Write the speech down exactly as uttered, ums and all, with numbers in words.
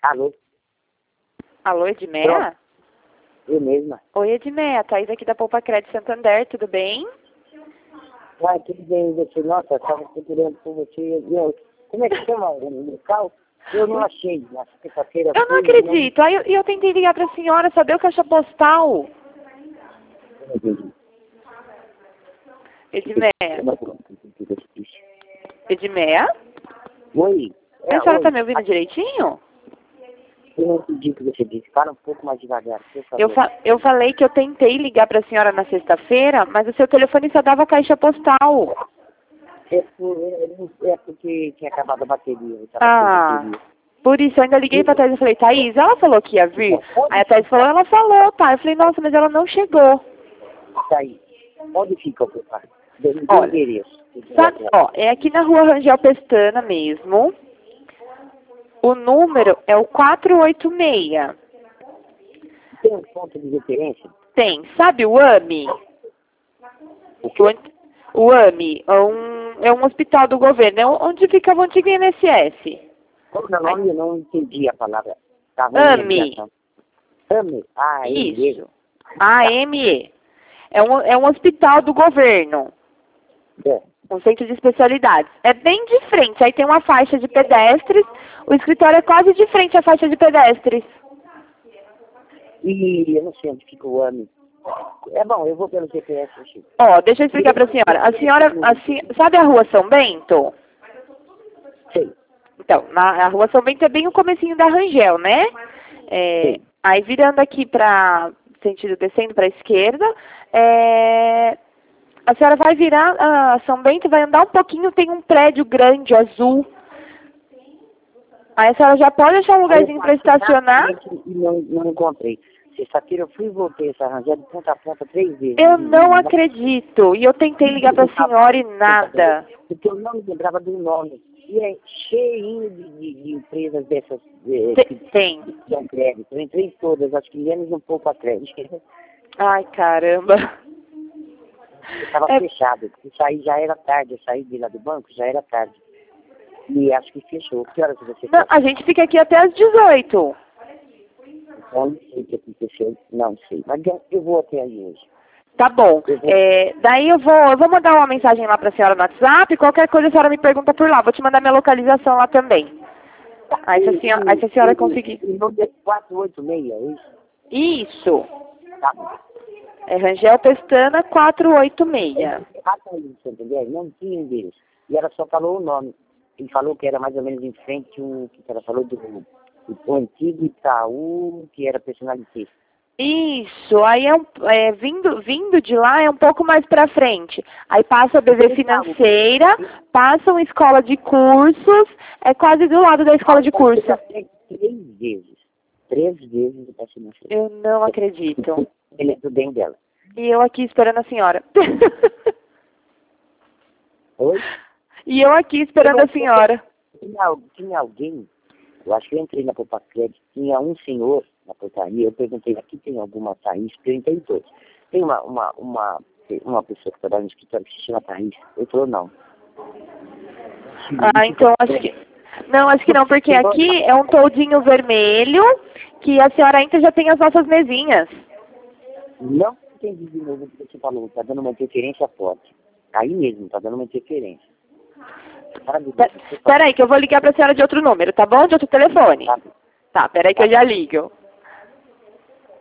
Alô? Alô, Edmeia? Eu mesma. Oi, Edmeia. Thaís aqui da Poupa Crédito Santander, tudo bem? Uai, tudo bem, você? Nossa, eu estava procurando por você. Eu, como é que chama o local? Eu não achei. Na sexta-feira. Eu não acredito. Aí eu, eu tentei ligar para a senhora, saber o caixa postal. Não entendi. Edmeia. Edmeia? Oi. É, A senhora oi. tá me ouvindo direitinho? Eu não entendi o que você disse. Fala um pouco mais devagar, por favor. Eu, fa eu falei que eu tentei ligar para a senhora na sexta-feira, mas o seu telefone só dava caixa postal. É, por, é, é porque tinha acabado a bateria. Eu tava Ah, sem bateria. por isso eu ainda liguei pra Thaís e falei, Thaís, ela falou que ia vir? Aí a Thaís falou, ela falou, tá. Eu falei, nossa, mas ela não chegou. Tá aí. Onde fica o pai? Do Olha, endereço. sabe, ó, é aqui na rua Rangel Pestana mesmo. O número é o quatro oito seis. Tem um ponto de referência? Tem, sabe o A M I? O quê? O, o A M I é um, é um hospital do governo, é onde fica o antigo I N S S. Qual é o nome? Eu não entendi a palavra. Tá ruim A a M I. ligação. A M I. Ah, Isso. A M E. É um, é um hospital do governo. É. Um centro de especialidades. É bem de frente. Aí tem uma faixa de pedestres. O escritório é quase de frente à faixa de pedestres. E eu não sei onde fica o A M I. É bom, eu vou pelo G P S, Chico. Ó, deixa eu explicar para a senhora. A senhora, a se- sabe a rua São Bento? Sei. Então, na, a rua São Bento é bem o comecinho da Rangel, né? É, Sim. aí virando aqui para sentido descendo para a esquerda, é, a senhora vai virar a São Bento, vai andar um pouquinho, tem um prédio grande, azul. Aí a senhora já pode achar um lugarzinho para estacionar. E não, não encontrei. Sexta-feira eu fui e voltei essa arranjada de ponta a ponta três vezes. Eu não acredito. E eu tentei ligar para a senhora e nada. Porque eu não me lembrava do nome. E é cheinho de, de, de empresas dessas Te- que Tem. dão crédito. Eu entrei em todas, acho que menos um pouco a crédito. Ai, caramba. Estava É- fechado. Eu saí, já era tarde. Eu saí de lá do banco, já era tarde. E acho que fechou. Que horas você Não, fecha? a gente fica aqui até às dezoito. Eu não sei o que aconteceu. Não sei. Mas eu- eu vou até aí hoje. Tá bom. É, daí eu vou, eu vou mandar uma mensagem lá pra senhora no WhatsApp. Qualquer coisa a senhora me pergunta por lá. Vou te mandar minha localização lá também. Aí se a senhora, aí se a senhora conseguir. O nome é quatro oito seis, é isso? Isso. Tá bom. É Rangel Pestana quatro oito seis. Ah, tá aí, você entendeu? Não tinha endereço. E ela só falou o nome. Ele falou que era mais ou menos em frente o que ela falou do, do antigo Itaú, que era personalité. Isso. Aí é, um, é vindo, vindo de lá é um pouco mais pra frente. Aí passa a B V Financeira, passa uma escola de cursos, é quase do lado da escola de curso. Três vezes. Três vezes o financeiro. Eu não acredito. Ele é do bem dela. E eu aqui esperando a senhora. Oi? E eu aqui esperando a senhora. Tinha, al- tinha alguém, eu acho que eu entrei na Poupa Crédito, tinha um senhor na portaria, eu perguntei, aqui tem alguma Thaís? Perguntei todos. Tem uma, uma, uma, uma pessoa que trabalha no escritório que se chama Thaís? Ele falou, não. Ah, então acho que... Não, acho que não, porque aqui é um toldinho vermelho que a senhora entra e já tem as nossas mesinhas. Não entendi de novo o que você falou, tá dando uma interferência forte. Aí mesmo, tá dando uma interferência. Sabe? Pe- Peraí, que eu vou ligar pra senhora de outro número, tá bom? De outro telefone. Tá. Tá, peraí que eu já ligo.